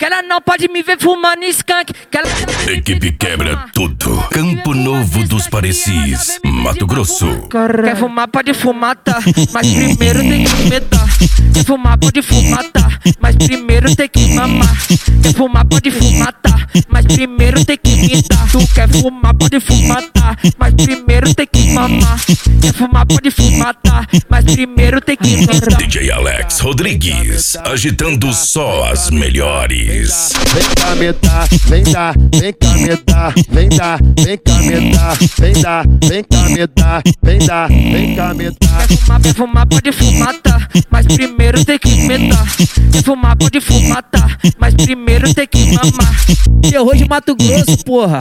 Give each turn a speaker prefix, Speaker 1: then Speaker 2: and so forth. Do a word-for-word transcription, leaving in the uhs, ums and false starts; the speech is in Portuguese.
Speaker 1: ela não pode me ver fumando skunk. Que ela...
Speaker 2: Equipe quebra tudo. Campo Novo dos Parecis, Mato Grosso.
Speaker 1: Quer fumar, pode fumar, tá? Mas primeiro tem que metar. Quer fumar, pode fumar, tá? Mas primeiro tem que mamar. Quer fumar, pode fumar, tá? Mas primeiro tem que imitar. Tu quer fumar, pode fumar, tá? Mas primeiro tem que mamar. Quer fumar, pode fumar, tá? Mas primeiro tem que imitar.
Speaker 2: D J Alex Rodrigues, agitando só as melhores.
Speaker 3: Vem cá me dar, vem dar, vem cá me dar, vem dar, vem cá me dar, vem dar, vem cá me dar, vem dar, vem cá me dar.
Speaker 1: Quer fumar, quer fumar, pode fumar, tá? Mas primeiro tem que metar. Quer fumar, pode fumar, tá? Mas primeiro tem que mamar.
Speaker 4: Terror de Mato Grosso, porra.